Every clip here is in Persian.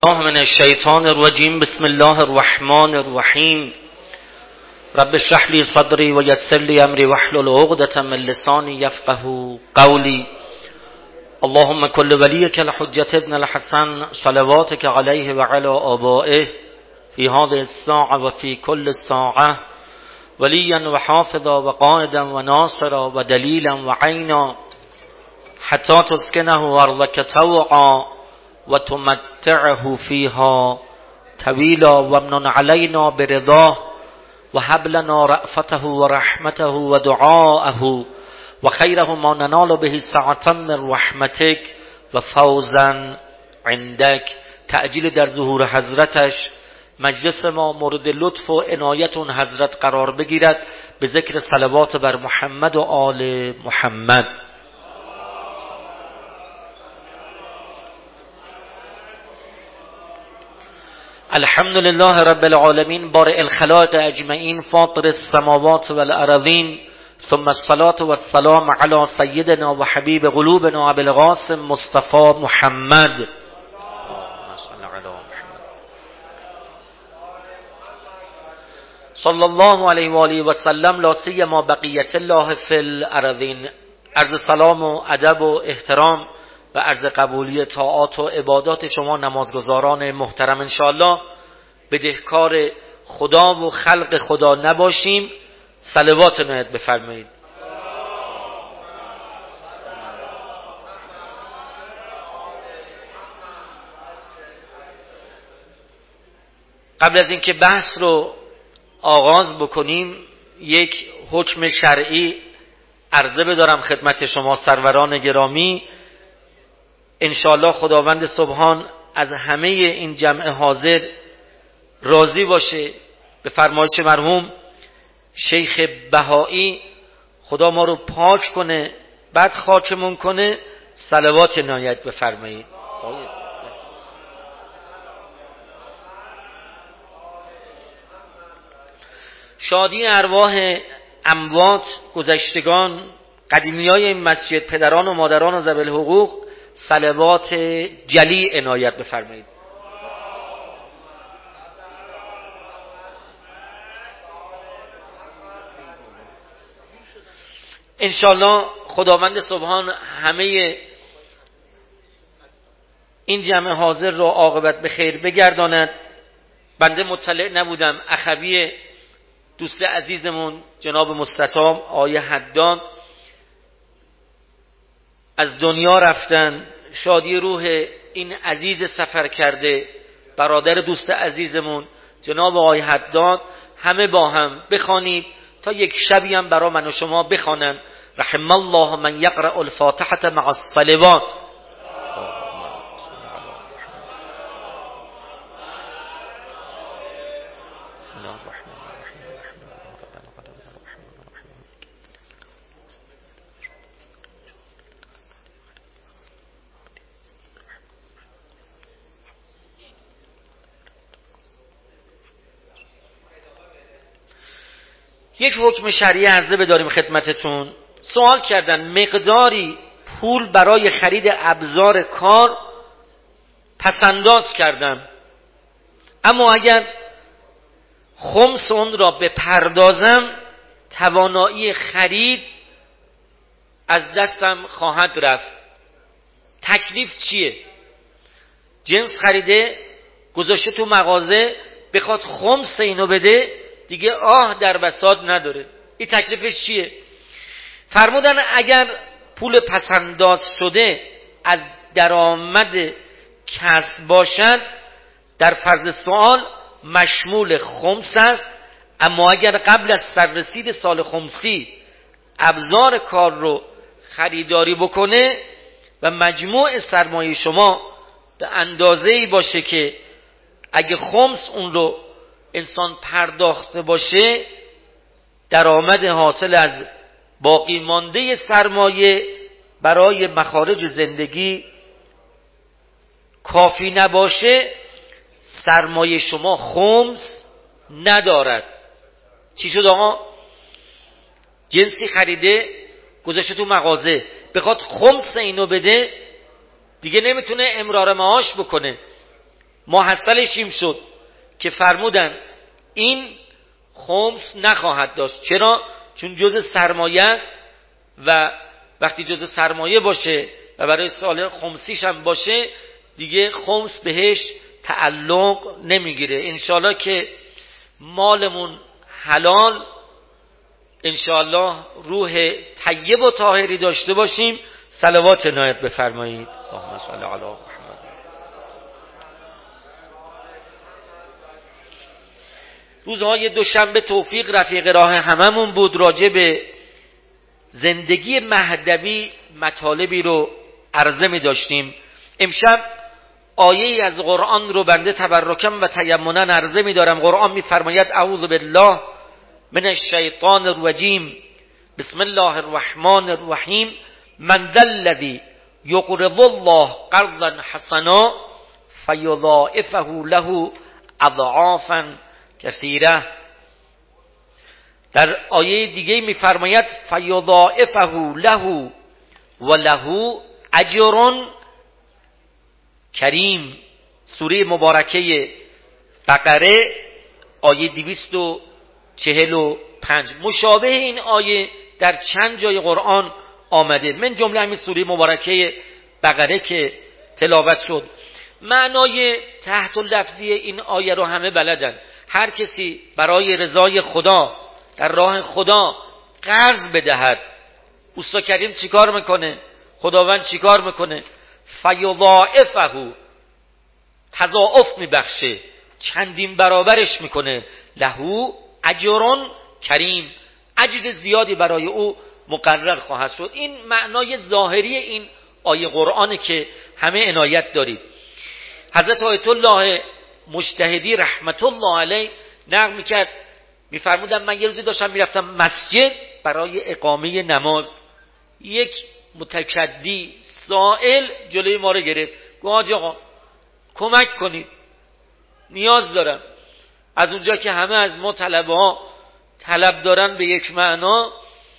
الله من الشیطان الرجیم. بسم الله الرحمن الرحیم. رب اشرح لي صدري ويسر لي امري واحلل عقدة من لساني يفقهوا قولي. اللهم كل وليك الحجة ابن الحسن صلواتك عليه وعلى آبائه في هذه الساعة وفي كل ساعة وليا وحافظا وقائدا وناصرا ودليلا وعينا حتى تسكنه أرضك طوعا وتمتعه فيها طويلا وامنن علينا برضاه وهب لنا رأفته ورحمته ودعاءه وخيره ما ننال به سعة من رحمتك وفوزا عندك. تعجیل در ظهور حضرتش مجلس ما مورد لطف و عنایت اون حضرت قرار بگیرد به ذکر صلوات بر محمد و آل محمد. الحمد لله رب العالمين بارئ الخلائق اجمعین فاطر السماوات والارضین ثم الصلاة والسلام على سيدنا وحبيب قلوبنا ابي القاسم مصطفى محمد. صلی الله علیه و آله و سلم لا سیما بقیت الله فی الارضین. عرض سلام و ادب و احترام و عرض قبولی طاعات و عبادات شما نمازگزاران محترم. انشاءالله بدهکار خدا و خلق خدا نباشیم. صلوات نهایت بفرمایید. قبل از اینکه بحث رو آغاز بکنیم یک حکم شرعی عرضه بدارم خدمت شما سروران گرامی. انشاءالله خداوند سبحان از همه این جمع حاضر راضی باشه. به فرمایش مرحوم شیخ بهایی خدا ما رو پاک کنه بعد خاکمون کنه. صلوات عنایت بفرمایید. شادی ارواح اموات گذشتگان قدیمیای این مسجد پدران و مادران و ذوی الحقوق صلوات جلی عنایت بفرمایید. انشاءالله خداوند سبحان همه این جمع حاضر را عاقبت به خیر بگرداند. بنده مطلع نبودم اخوی دوست عزیزمون جناب مستطاب آیه حداد از دنیا رفتن. شادی روح این عزیز سفر کرده برادر دوست عزیزمون جناب آیه حداد همه با هم بخوانید تا یک شبی هم برای من و شما بخوانن. رحم الله من یقرأ الفاتحة مع الصلوات. یک حکم شرعی عرضه بداریم خدمتتون. سوال کردن مقداری پول برای خرید ابزار کار پسنداز کردم، اما اگر خمس اون را بپردازم توانایی خرید از دستم خواهد رفت. تکلیف چیه؟ جنس خریده گذاشته تو مغازه بخواد خمس اینو بده دیگه در بساط نداره. این تکلیفش چیه؟ فرمودن اگر پول پسنداز شده از درآمد کسب باشد در فرض سوال مشمول خمس است، اما اگر قبل از سررسید سال خمسی ابزار کار رو خریداری بکنه و مجموع سرمایه شما به اندازه‌ای باشه که اگه خمس اون رو انسان پرداخته باشه درآمد حاصل از باقی مانده سرمایه برای مخارج زندگی کافی نباشه سرمایه شما خمس ندارد. چی شد آقا؟ جنسی خریده گذاشته تو مغازه بخواد خمس اینو بده دیگه نمیتونه امرار معاش بکنه. محصلش این شد که فرمودن این خمس نخواهد داشت. چرا؟ چون جز سرمایه است و وقتی جز سرمایه باشه و برای سال خمسیش هم باشه دیگه خمس بهش تعلق نمیگیره. انشالله که مالمون حلال، انشالله روح طیب و طاهری داشته باشیم. صلوات عنایت بفرمایید. اللهم صل علی محمد. روزهای دوشنبه توفیق رفیق راه هممون بود، راجع به زندگی مهدوی مطالبی رو عرضه می داشتیم. امشب آیه از قرآن رو بنده تبرکم و تیمنا عرضه می دارم. قرآن می فرماید اعوذ بالله من الشیطان الرجیم بسم الله الرحمن الرحیم من ذا الذی یقرض الله قرضا حسنا فیضاعفه له اضعافا کثیره. در آیه دیگه میفرماید فیضاعفه له و له اجر کریم. سوره مبارکه بقره آیه 245. مشابه این آیه در چند جای قرآن آمده، من جمله همین سوره مبارکه بقره که تلاوت شد. معنای تحت لفظی این آیه رو همه بلدن. هر کسی برای رضای خدا در راه خدا قرض بدهد، اوستا کریم چیکار میکنه؟ خداوند چیکار میکنه؟ فیضاعفه، تضاعف میبخشه، چندین برابرش میکنه. لهو اجر کریم، اجر زیادی برای او مقرر خواهد شد. این معنای ظاهری این آیه قرآنه که همه عنایت دارید. حضرت آیت الله مجتهدی رحمت الله علیه نقل میکرد، میفرمودن من یه روزی داشتم میرفتم مسجد برای اقامه نماز، یک متکدی سائل جلوی ما رو گرفت، گفت حاجی آقا کمک کنید، نیاز دارم. از اونجا که همه از ما طلب دارن به یک معنا،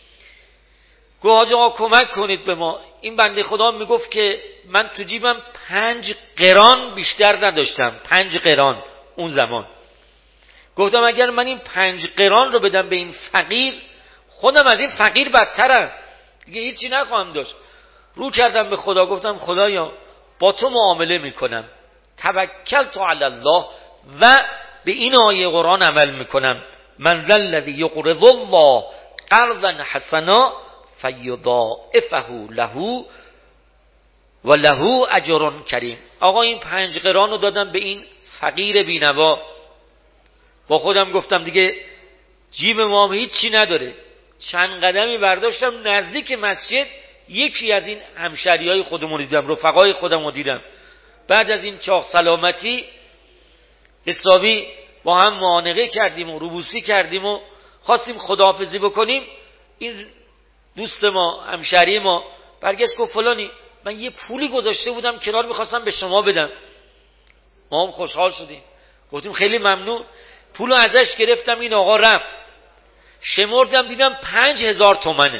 گفت حاجی آقا کمک کنید به ما. این بنده خدا میگفت که من تو جیبم 5 قران بیشتر نداشتم، 5 قران اون زمان. گفتم اگر من این 5 قران رو بدم به این فقیر، خودم از این فقیر بدترم، دیگه هیچی نخواهم داشت. رو کردم به خدا، گفتم خدایا با تو معامله میکنم، توکلت علی الله و به این آیه قرآن عمل میکنم. من ذا الذی یقرض الله قرضا حسنا فیضاعفه له و له اجر کریم. آقا این 5 قران رو دادم به این فقیر بینوا. با خودم گفتم دیگه جیب ما هیچی نداره. چند قدمی برداشتم نزدیک مسجد، یکی از این همشریای خودمون دیدم، رفقای خودم رو دیدم. بعد از این چاق سلامتی حسابی با هم معانقه کردیم و روبوسی کردیم و خواستیم خداحافظی بکنیم. این دوست ما، همشری ما برگشت گفت فلانی من یه پولی گذاشته بودم کنار میخواستم به شما بدم. ما هم خوشحال شدیم، گفتیم خیلی ممنون. پولو ازش گرفتم، این آقا رفت، شمردم دیدم 5000 تومنه.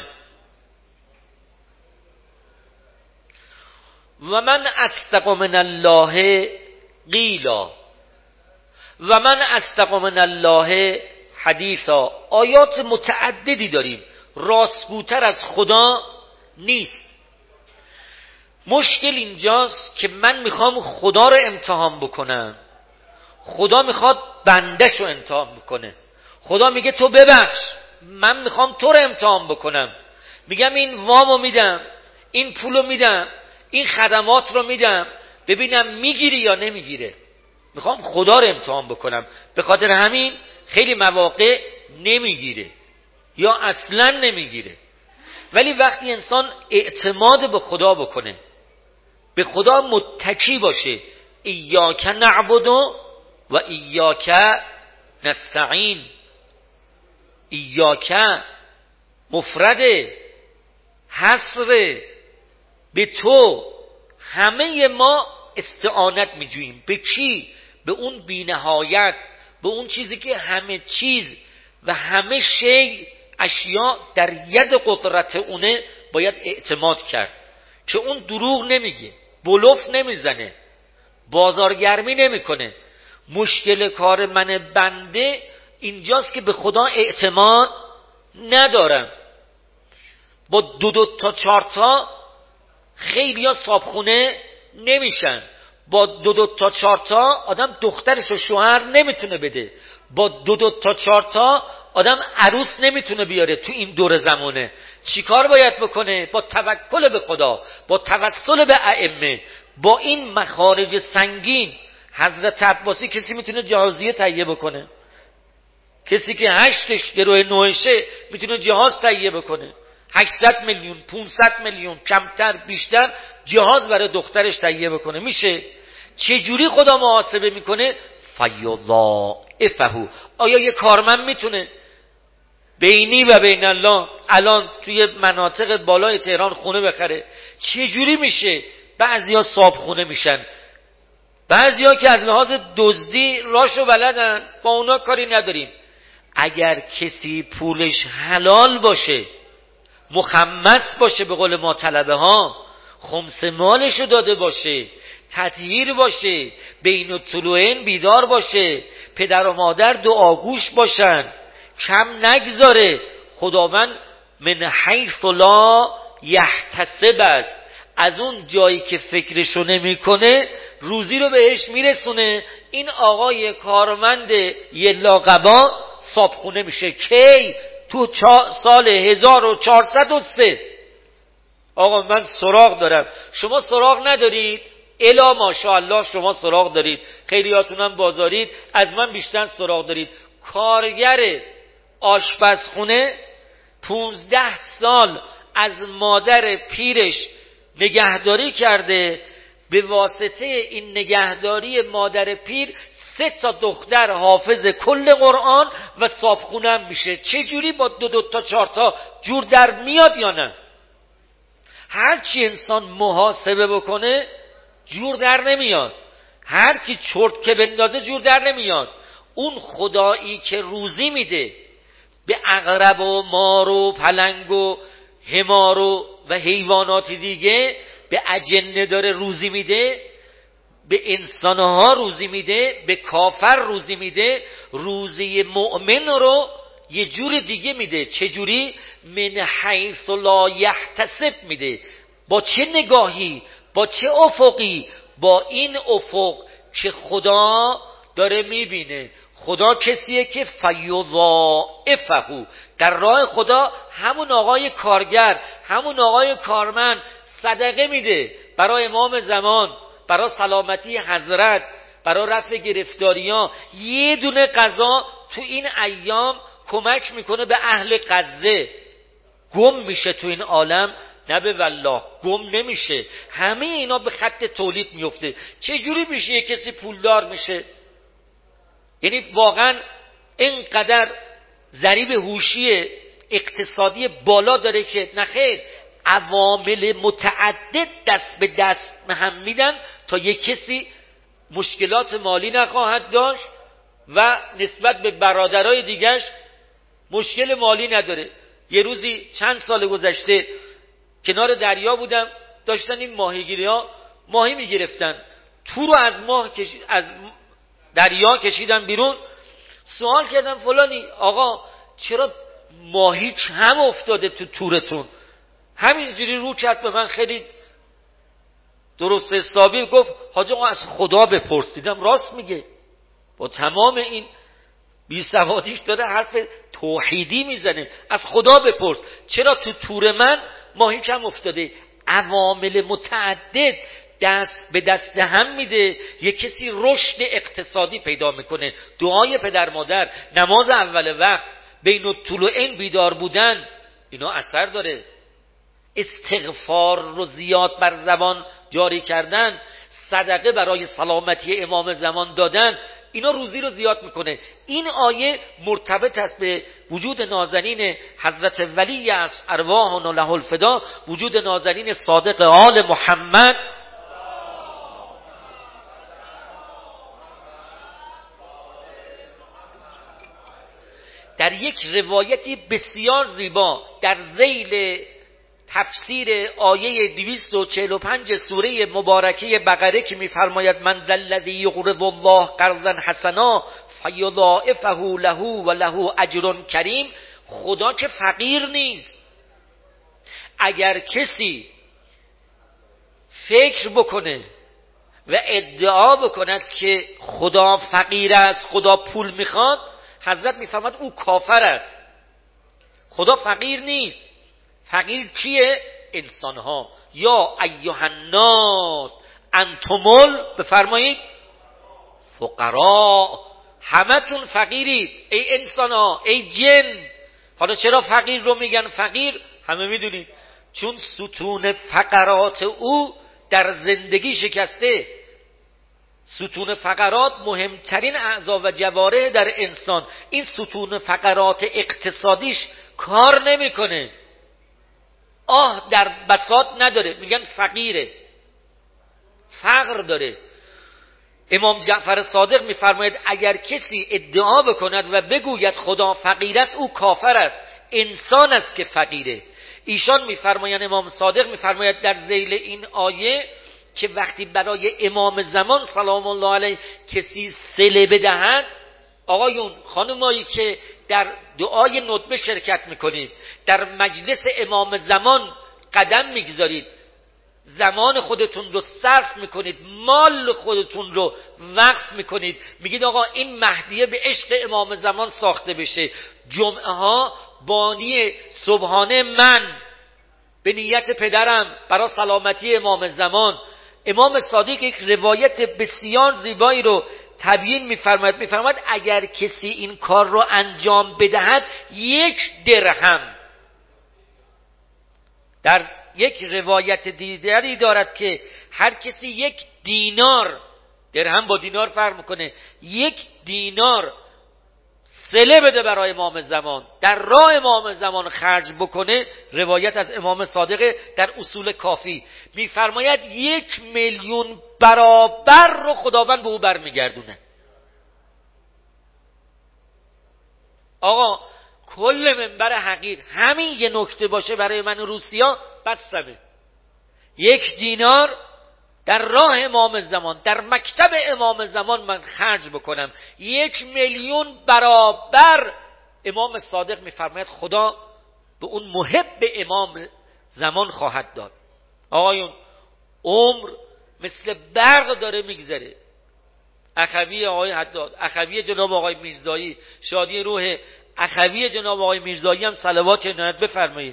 و من اصدق من الله قیلا و من اصدق من الله حدیثا. آیات متعددی داریم، راستگوتر از خدا نیست. مشکل اینجاست که من میخوام خدا رو امتحان بکنم، خدا میخواد بندش رو امتحان بکنه. خدا میگه تو ببخش، من میخوام تو رو امتحان بکنم. میگم این وامو میدم، این پولو میدم، این خدمات رو میدم، ببینم میگیری یا نمیگیره. میخوام خدا رو امتحان بکنم. به خاطر همین خیلی مواقع نمیگیره یا اصلا نمیگیره. ولی وقتی انسان اعتماد به خدا بکنه، به خدا متکی باشه، ایاک نعبد و ایاک نستعین، ایاک مفرد حصر، به تو همه ما استعانت میجوییم. به کی؟ به اون بی‌نهایت، به اون چیزی که همه چیز و همه شی اشیا در ید قدرت اونه باید اعتماد کرد، که اون دروغ نمیگه، بلوف نمیزنه، بازارگرمی نمیکنه. مشکل کار من بنده اینجاست که به خدا اعتماد ندارم. با دو تا 4 تا خیلیا صابخونه نمیشن. با دو تا 4 تا آدم دخترش و شوهر نمیتونه بده. با دو تا 4 تا آدم عروس نمیتونه بیاره. تو این دور زمانه چیکار باید بکنه؟ با توکل به خدا، با توسل به ائمه، با این مخارج سنگین. حضرت عباسی کسی میتونه جهازیه تهیه بکنه؟ کسی که 8 گروه 9 میتونه جهاز تهیه بکنه؟ 800 میلیون 500 میلیون کمتر بیشتر جهاز برای دخترش تهیه بکنه؟ میشه؟ چه جوری خدا محاسبه میکنه؟ فیضاعفه. آیا یه کارمند میتونه بینی و بین الله الان توی مناطق بالای تهران خونه بخره؟ چه جوری میشه؟ بعضیا صاحب خونه میشن، بعضیا که از لحاظ دزدی راشو بلدن، با اونا کاری نداریم. اگر کسی پولش حلال باشه، مخمس باشه، به قول ما طلبه ها، خمس مالشو داده باشه، تطهیر باشه، بین الطلوعین بیدار باشه، پدر و مادر دعاگوش باشن، کم نگذاره، خداوند من حیث لا یحتسب است، از اون جایی که فکرشو نمیکنه روزی رو بهش میرسونه. این آقای کارمند یلاقبا صابخونه میشه. کی؟ تو سال 1403. آقا من سراغ دارم، شما سراغ ندارید؟ الا ماشاءالله شما سراغ دارید، خیلیاتونم بازارید، از من بیشتر سراغ دارید. کارگر آشپزخونه 15 سال از مادر پیرش نگهداری کرده، به واسطه این نگهداری مادر پیر 3 تا دختر حافظ کل قرآن و صابخونه هم میشه. چه جوری؟ با دو تا 4 تا جور در میاد یا نه؟ هر چی انسان محاسبه بکنه جور در نمیاد، هر کی چرت که بندازه جور در نمیاد. اون خدایی که روزی میده به عقرب و مار و پلنگ و حمار و حیوانات دیگه، به اجنه داره روزی میده، به انسانها روزی میده، به کافر روزی میده، روزی مؤمن رو یه جور دیگه میده. چه جوری؟ من حیث لا یحتسب میده. با چه نگاهی؟ با چه افقی؟ با این افق که خدا داره میبینه. خدا کسیه که فیضاعفه، در راه خدا همون آقای کارگر، همون آقای کارمند صدقه میده برای امام زمان، برای سلامتی حضرت، برای رفع گرفتاری‌ها. یه دونه غذا تو این ایام کمک میکنه به اهل غزه. گم میشه تو این عالم؟ نه به والله گم نمیشه. همه اینا به خط تولید میفته. چه جوری میشه یه کسی پولدار میشه؟ یعنی واقعا اینقدر ضریب هوشی اقتصادی بالا داره که نخیر، عوامل متعدد دست به دست هم میدن تا یک کسی مشکلات مالی نخواهد داشت و نسبت به برادرای دیگرش مشکل مالی نداره. یه روزی چند سال گذشته کنار دریا بودم، داشتن این ماهیگیری ها ماهی میگرفتن، تو رو از دریا کشیدن بیرون. سوال کردم فلانی آقا چرا ماهی کم افتاده تو تورتون؟ همینجوری رو کرد به من، خیلی درست حسابی گفت حاج آقا از خدا بپرسیدم. راست میگه، با تمام این بیسوادیش داره حرف توحیدی میزنه. از خدا بپرس چرا تو تور من ماهی کم افتاده. عوامل متعدد دست به دست هم میده، یک کسی رشد اقتصادی پیدا میکنه. دعای پدر مادر، نماز اول وقت، بین الطلوعین بیدار بودن، اینا اثر داره. استغفار رو زیاد بر زبان جاری کردن، صدقه برای سلامتی امام زمان دادن، اینا روزی رو زیاد میکنه. این آیه مرتبط است به وجود نازنین حضرت ولی از ارواحنا له الفدا، وجود نازنین صادق آل محمد. در یک روایتی بسیار زیبا در ذیل تفسیر آیه 245 سوره مبارکه بقره که می‌فرماید من ذا الذی یقرض الله قرضا حسنا فیضاعفه له و له اجر کریم، خدا که فقیر نیست. اگر کسی فکر بکنه و ادعا بکند که خدا فقیر است، خدا پول میخواد، حضرت میفرماد او کافر است. خدا فقیر نیست. فقیر کیه؟ انسانها. یا ایها الناس انتم بفرمایید فقرا، همتون فقیرید ای انسانها، ای جن. حالا چرا فقیر رو میگن فقیر؟ همه میدونید چون ستون فقرات او در زندگی شکسته. ستون فقرات مهمترین اعضا و جوارح در انسان. این ستون فقرات اقتصادیش کار نمیکنه، در بساط نداره، میگن فقیره، فقر داره. امام جعفر صادق میفرماید اگر کسی ادعا بکند و بگوید خدا فقیر است، او کافر است، انسان است که فقیره. ایشان میفرمایند، امام صادق میفرماید در ذیل این آیه که وقتی برای امام زمان سلام الله علیه کسی صله بدهند، آقایون خانمایی که در دعای ندبه شرکت میکنید، در مجلس امام زمان قدم میگذارید، زمان خودتون رو صرف میکنید، مال خودتون رو وقف میکنید، میگید آقا این مهدیه به عشق امام زمان ساخته بشه، جمعه ها بانی صبحانه من به نیت پدرم برای سلامتی امام زمان. امام صادق یک روایت بسیار زیبایی رو تبیین میفرماید اگر کسی این کار رو انجام بدهد 1 درهم، در یک روایت دیگری دارد که هر کسی 1 دینار، درهم با دینار فرق میکنه، 1 دینار صله بده برای امام زمان، در راه امام زمان خرج بکنه. روایت از امام صادق در اصول کافی میفرماید 1,000,000 برابر رو خداوند به او برمیگردونه. آقا کل منبر حقیر همین یه نکته باشه برای من روسیا بستمه. 1 دینار در راه امام زمان، در مکتب امام زمان من خرج بکنم، 1,000,000 برابر امام صادق میفرماید خدا به اون محب امام زمان خواهد داد. آقایون عمر مثل برق داره میگذره. اخوی آقای حداد، اخوی جناب آقای میرزایی، شادی روح اخوی جناب آقای میرزایی هم صلوات عنایت بفرمایید.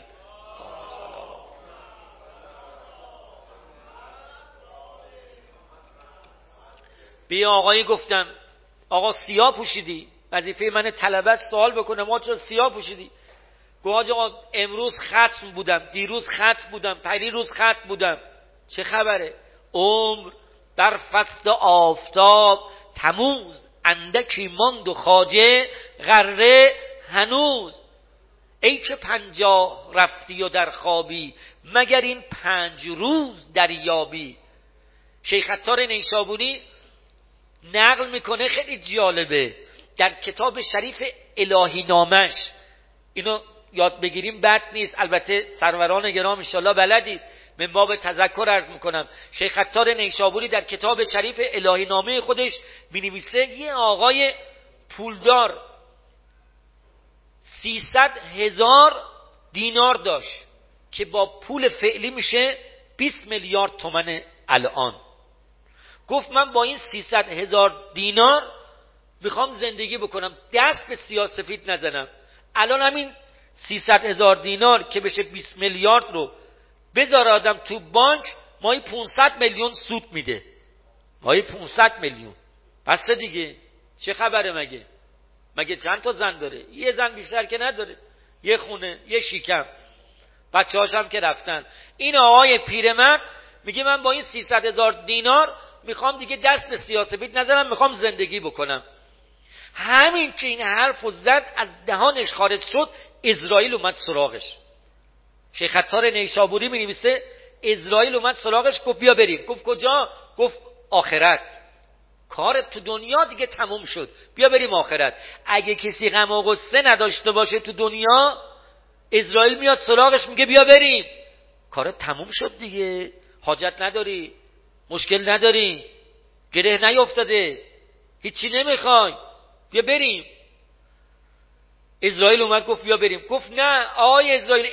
به آقایی گفتم آقا سیاه پوشیدی، وظیفه من طلبه است سوال بکنم ما چرا سیاه پوشیدی؟ گفت آقا امروز ختم بودم، دیروز ختم بودم، پریروز ختم بودم. چه خبره؟ عمر در فصل آفتاب تموز، اندکی ماند و خواجه غره هنوز. ای که 50 رفتی و در خوابی، مگر این 5 روز دریابی. شیخ عطار نیشابوری نقل میکنه، خیلی جالبه، در کتاب شریف الهی نامش، اینو یاد بگیریم بد نیست، البته سروران گرام انشالله بلدید، من باب تذکر عرض میکنم. شیخ عطار نیشابوری در کتاب شریف الهی نامه خودش مینویسه یه آقای پولدار 300,000 دینار داشت که با پول فعلی میشه 20 میلیارد تومان الان. گفت من با این 300,000 دینار میخوام زندگی بکنم، دست به سیاه‌سفید نزنم. الان همین 300,000 دینار که بشه 20 میلیارد رو بذار آدم تو بانک، ماهی 500 میلیون سود میده، ماهی 500 میلیون. پس دیگه چه خبره؟ مگه چند تا زن داره؟ یه زن بیشتر که نداره، یه خونه، یه شیکم، بچه‌هاش هم که رفتن. این آقای پیرمرد میگه من با این 300,000 دینار میخوام دیگه دست به سیاه‌سفید نزنم، میخوام زندگی بکنم. همین که این حرفو زد از دهانش خارج شد، اسرائیل اومد سراغش. شیخ عطار نیشابوری می‌نویسه اسرائیل اومد سراغش، گفت بیا بریم. گفت کجا؟ گفت آخرت، کارت تو دنیا دیگه تموم شد، بیا بریم آخرت. اگه کسی غم و غصه نداشته باشه تو دنیا، اسرائیل میاد سراغش میگه بیا بریم. کارت تموم شد دیگه، حاجت نداری، مشکل نداری، گره نیافتاده، هیچی نمیخوای، بیا بریم. اسرائیل اومد گفت بیا بریم. گفت نه آقای اسرائیل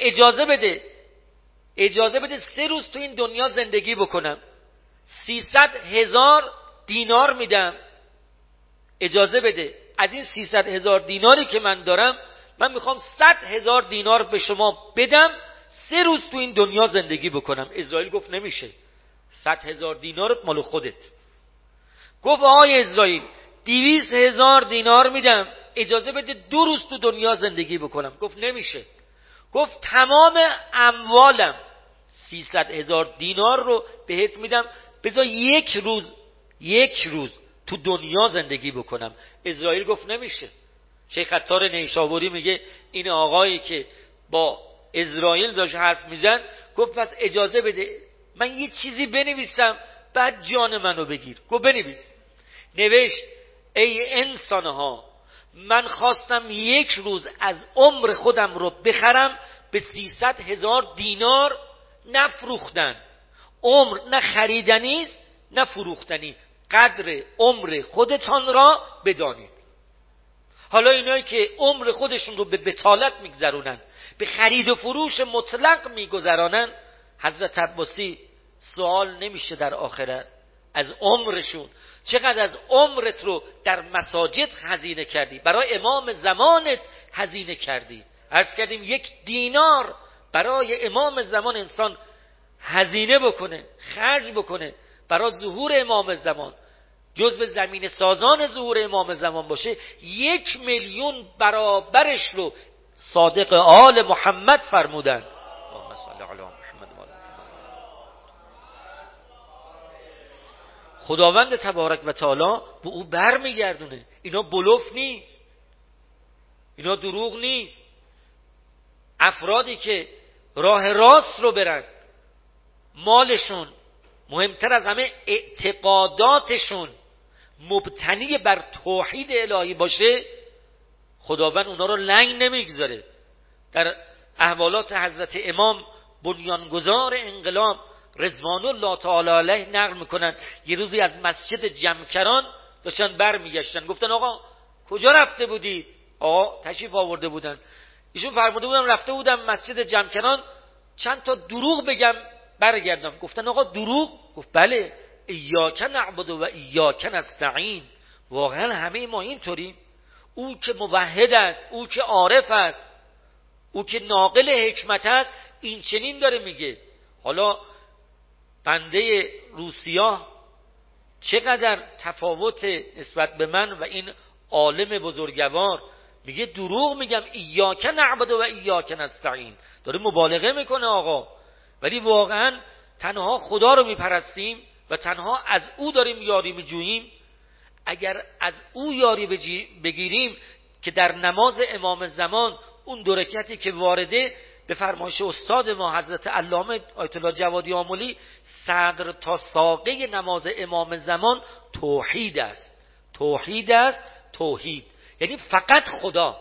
اجازه بده 3 روز تو این دنیا زندگی بکنم، 300,000 دینار میدم، اجازه بده. از این 300,000 دیناری که من دارم من میخوام 100,000 دینار به شما بدم، 3 روز تو این دنیا زندگی بکنم. اسرائیل گفت نمیشه، 100,000 دینارت مال خودت. گفت آقای اسرائیل 200,000 دینار میدم، اجازه بده 2 روز تو دنیا زندگی بکنم. گفت نمیشه. گفت تمام اموالم 300,000 دینار رو بهت میدم، بذار 1 روز تو دنیا زندگی بکنم. اسرائیل گفت نمیشه. شیخ عطار نیشابوری میگه این آقایی که با اسرائیل داشت حرف میزن گفت پس اجازه بده من یه چیزی بنویسم بعد جان منو بگیر. گفت بنویس. نوشت ای انسانها، من خواستم 1 روز از عمر خودم رو بخرم به 300,000 دینار نفروختن. عمر نه خریدنی است نه فروختنی، قدر عمر خودتان را بدانید. حالا اینایی که عمر خودشون رو به بطالت میگذرونن، به خرید و فروش مطلق میگذرانن، حضرت عباسی سوال نمیشه در آخرت از عمرشون چقدر از عمرت رو در مساجد هزینه کردی، برای امام زمانت هزینه کردی. عرض کردیم 1 دینار برای امام زمان انسان هزینه بکنه، خرج بکنه برای ظهور امام زمان، جزو زمین سازان ظهور امام زمان باشه، 1,000,000 برابرش رو صادق آل محمد فرمودن. اللهم صل علی محمد و آل محمد. خداوند تبارک و تعالی به او برمیگردونه. اینا بلوف نیست، اینا دروغ نیست. افرادی که راه راست رو برن، مالشون مهمتر از همه اعتقاداتشون مبتنی بر توحید الهی باشه، خداوند اونا رو لنگ نمیگذاره. در احوالات حضرت امام بنیانگذار انقلاب رضوان الله تعالی علیه نقل میکنن یه روزی از مسجد جمکران داشتن برمیگشتن، گفتن آقا کجا رفته بودی؟ آقا تشریف آورده بودن. ایشون فرموده بودن رفته بودم مسجد جمکران چند تا دروغ بگم برگردم. گفتن آقا دروغ؟ گفت بله، ایاک نعبد و ایاک نستعین. واقعا همه ما اینطوریم. او که موحد است، او که عارف است، او که ناقل حکمت است، این چنین داره میگه. حالا بنده روسیا چقدر تفاوت نسبت به من و این عالم بزرگوار، میگه دروغ میگم، ایاک نعبد و ایاک نستعین. داره مبالغه میکنه آقا، ولی واقعا تنها خدا رو میپرستیم و تنها از او داریم یاری میجوییم. اگر از او یاری بگیریم که در نماز امام زمان اون 2 رکعتی که وارده، به فرمایش استاد ما حضرت علامه آیت الله جوادی آملی، صدر تا ساقه نماز امام زمان توحید است. توحید است، توحید یعنی فقط خدا،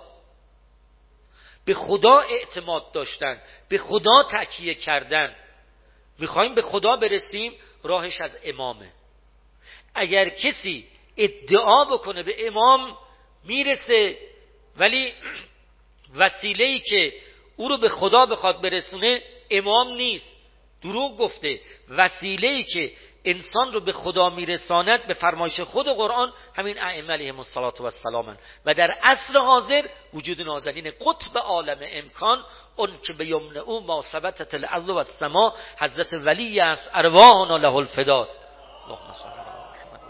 به خدا اعتماد داشتن، به خدا تکیه کردن. میخوایم به خدا برسیم، راهش از امامه. اگر کسی ادعا بکنه به امام میرسه ولی وسیله‌ای که او رو به خدا بخواد برسونه امام نیست، دروغ گفته. وسیله‌ای که انسان رو به خدا میرساند به فرمایش خود قرآن همین ائمه علیهم السلام و در عصر حاضر وجود نازنین قطب عالم امکان، اون که به یمن او ما ثبتت الارض و السما، حضرت ولی است ارواحنا له الفداست. اللهم صل علی محمد.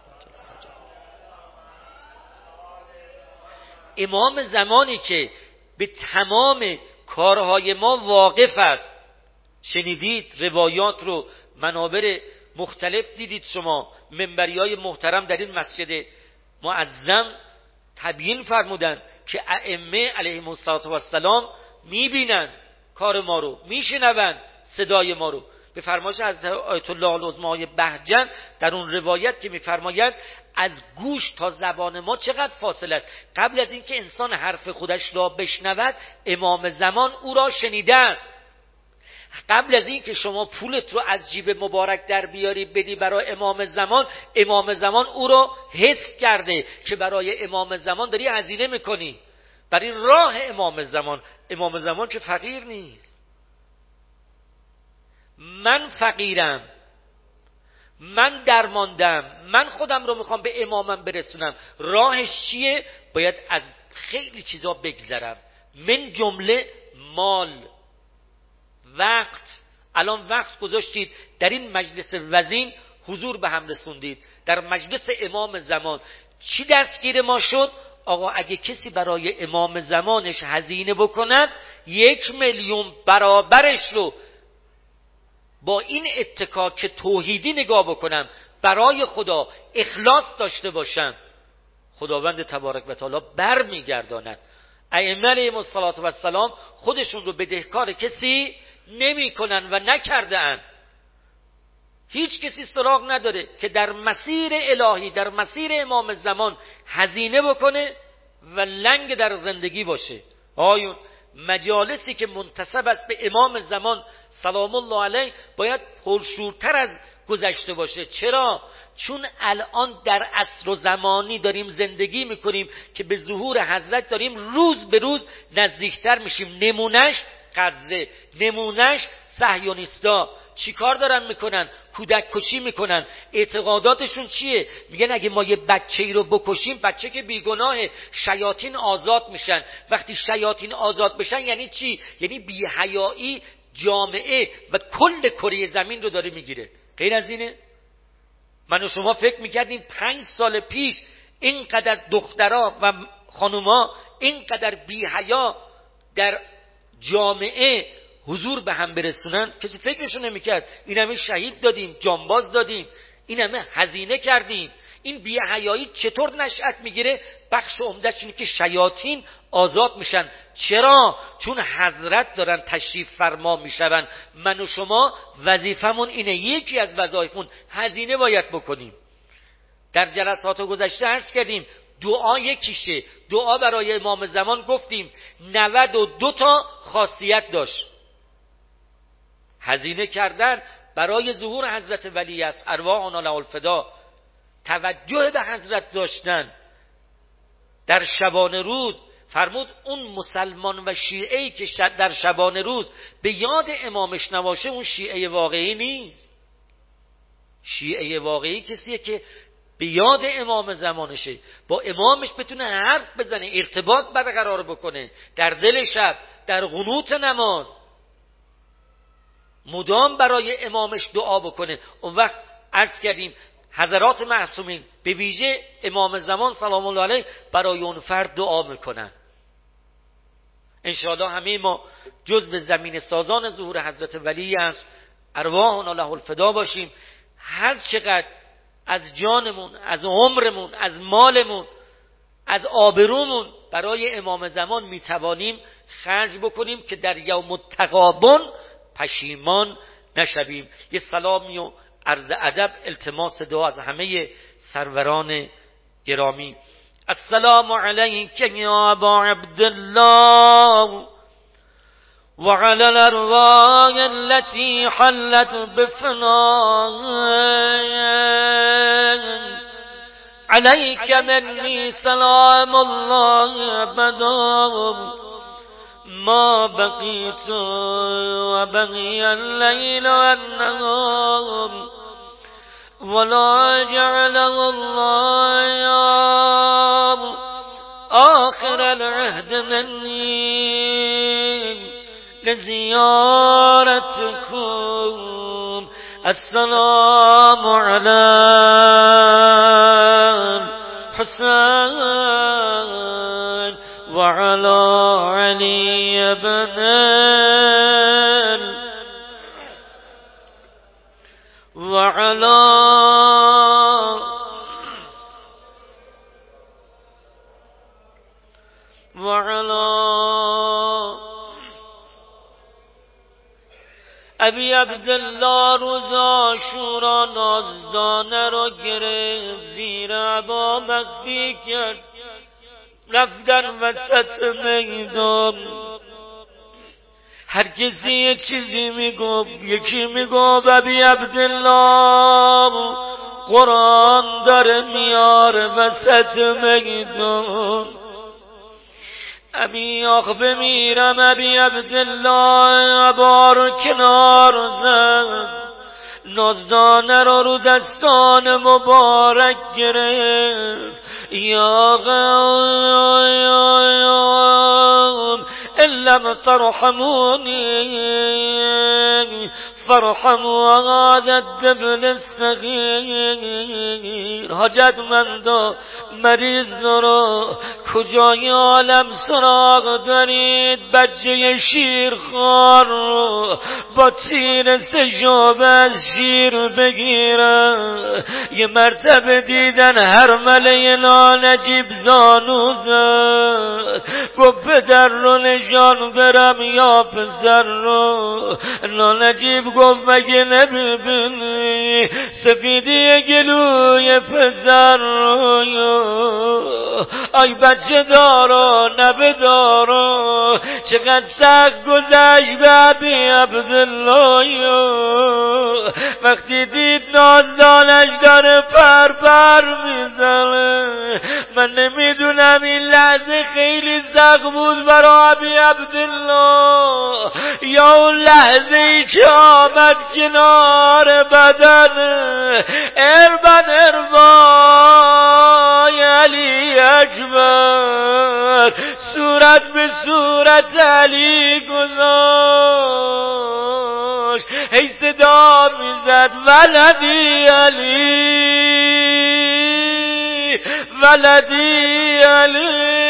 امام زمانی که به تمام کارهای ما واقف است. شنیدید روایات رو، منابر مختلف دیدید شما، منبریای محترم در این مسجد معظم تبیین فرمودن که ائمه علیهم السلام میبینن کار ما رو، میشنون صدای ما رو. به فرمایش از آیت الله العظمای بهجت در اون روایت که میفرماید از گوش تا زبان ما چقدر فاصله است. قبل از اینکه انسان حرف خودش را بشنود، امام زمان او را شنیده است. قبل از این که شما پولت رو از جیب مبارک در بیاری بدی برای امام زمان، امام زمان او رو حس کرده که برای امام زمان داری هزینه میکنی، برای راه امام زمان. امام زمان که فقیر نیست. من فقیرم، من درماندم، من خودم رو میخوام به امامم برسونم. راهش چیه؟ باید از خیلی چیزا بگذرم، من جمله مال، وقت. الان وقت گذاشتید در این مجلس وزین، حضور به هم رسوندید. در مجلس امام زمان چی دستگیر ما شد؟ آقا اگه کسی برای امام زمانش هزینه بکند 1,000,000 برابرش رو با این اتکا که توحیدی نگاه بکنم، برای خدا اخلاص داشته باشم، خداوند تبارک و تعالی بر میگرداند. ائمه علیهم السلام خودشون رو بدهکار کسی نمی کنن و نکرده اند. هیچ کسی سراغ نداره که در مسیر الهی، در مسیر امام زمان هزینه بکنه و لنگ در زندگی باشه. آیون مجالسی که منتسب است به امام زمان سلام الله علیه باید پرشورتر از گذشته باشه. چرا؟ چون الان در عصر و زمانی داریم زندگی میکنیم که به ظهور حضرت داریم روز به روز نزدیکتر میشیم. نمونش غزه، نمونش صهیونیستا چی کار دارن میکنن؟ کودک کشی میکنن. اعتقاداتشون چیه؟ میگن اگه ما یه بچه ای رو بکشیم، بچه که بیگناهه، شیاطین آزاد میشن. وقتی شیاطین آزاد بشن یعنی چی؟ یعنی بی‌حیایی جامعه و کل کره زمین رو داره میگیره. غیر از اینه؟ من و شما فکر میکردیم 5 سال پیش اینقدر دخترها و خانوما اینقدر بی‌حیا در جامعه حضور به هم برسونن؟ کسی فکرشو نمیکرد. این همه شهید دادیم، جانباز دادیم، این همه هزینه کردیم. این بی‌حیایی چطور نشأت میگیره؟ بخش عمده‌اش اینه که شیاطین آزاد میشن. چرا؟ چون حضرت دارن تشریف فرما میشون. من و شما وظیفمون اینه، یکی از وظایفمون هزینه باید بکنیم. در جلسات گذشته عرض کردیم دعا یکیشه. دعا برای امام زمان گفتیم 92 تا خاصیت داشت. هزینه کردن برای ظهور حضرت ولی است، ارواحنا له الفدا. توجه به حضرت داشتن در شبانه روز. فرمود اون مسلمان و شیعه‌ای که در شبانه روز به یاد امامش نباشه اون شیعه واقعی نیست. شیعه واقعی کسیه که به یاد امام زمانشه، با امامش بتونه حرف بزنه، ارتباط برقرار بکنه، در دل شب، در قنوت نماز مدام برای امامش دعا بکنه. اون وقت عرض کردیم حضرات معصومین به ویژه امام زمان سلام الله علیه برای اون فرد دعا میکنن. انشاءالله همه ما جزء زمین سازان ظهور حضرت ولی است، ارواحنا له الفدا باشیم. هر چقدر از جانمون، از عمرمون، از مالمون، از آبرومون برای امام زمان میتوانیم خرج بکنیم که در یوم التغابن پشیمان نشویم. یه سلامی و عرض ادب التماس دعا از همه سروران گرامی. السلام علیک یا ابا عبدالله و علی الارواح التي حلت بفنائك علیک منی سلام الله ابدا ما بقیت و بقی اللیل و النهار ولا جعله الله آخر العهد منی لزیارتكم. السلام علی الحسین وعلى علي بن وعلى ابی عبدالله روز عاشورا نازدانه رو گرفت، زیر عبا مخفی کرد، رفتن وسط میدان. هر کسی یه چیزی میگفت. یکی میگفت ابی عبدالله قرآن داره میاره وسط میدون، امی آخ بمیرم ابی عبدالله بار کنار زد، نازدانه رو دستان مبارک گرفت. یا غم ان لم ترحمونی فرحموا هذا الدبل الصغیر. حاجتمندا مریض رو کجای عالم سراغ دارید؟ بچه شیرخوار رو با تیر سجاب از شیر بگیره. یه مرتبه دیدن هر مله نانجیب زانو زد، گفت پدر رو نشان برم یا پسر رو؟ نانجیب گفت مگه نمیبینی سفیدی گلوی پسر رو؟ آی بچه دارو نبه دارو چقدر سخت گذشت به ابی عبدالله. وقتی دید نازدانش داره پر میزنه، من نمیدونم این لحظه خیلی سخت بود برای ابی عبدالله یا اون لحظه ای که آمد کنار بدن اربای علی اکبر صورت به صورت علی گذاشت، هی صدا میزد ولدی علی ولدی علی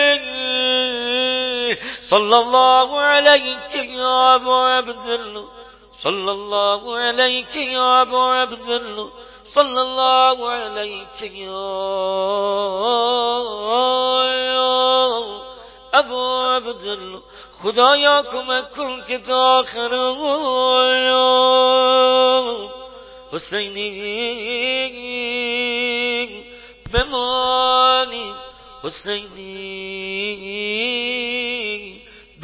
صلی الله علیک یا ابا عبدالله صلی الله علیک یا ابا عبدالله صلی الله علیک یا ابا عبدالله. خدایا کمک کن که تا آخر حسینی بمانی، حسینی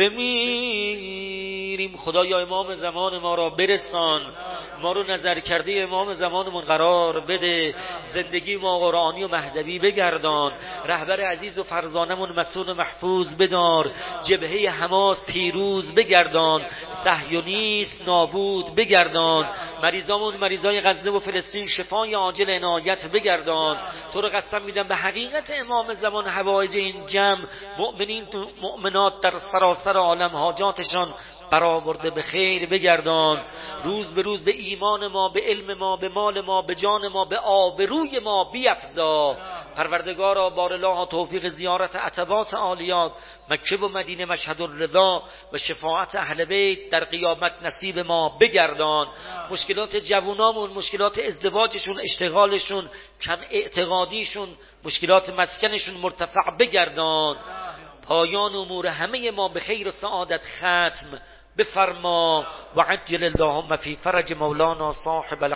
بمیریم. خدایا امام زمان ما را برسان، ما رو نظر کرده امام زمانمون قرار بده، زندگی ما قرآنی و مهدوی بگردان، رهبر عزیز و فرزانمون مسئول محفوظ بدار، جبهه حماس پیروز بگردان، صهیونیست نابود بگردان، مریضامون مریضای غزه و فلسطین شفای عاجل عنایت بگردان. تو رو قسم میدم به حقیقت امام زمان حوایج این جمع مؤمنین تو مؤمنات در سراسر عالم حاجاتشان برآورده به خیر بگردان. روز به روز به ایمان ما، به علم ما، به مال ما، به جان ما، به آبروی ما بیفزا. پروردگارا بارالله توفیق زیارت عتبات عالیات مکه و مدینه مشهد الرضا و شفاعت اهل بیت در قیامت نصیب ما بگردان. مشکلات جوانامون، مشکلات ازدواجشون، اشتغالشون، کم اعتقادیشون، مشکلات مسکنشون مرتفع بگردان. پایان امور همه ما به خیر و سعادت ختم بفرما. و عجل اللهم فی فرج مولانا صاحب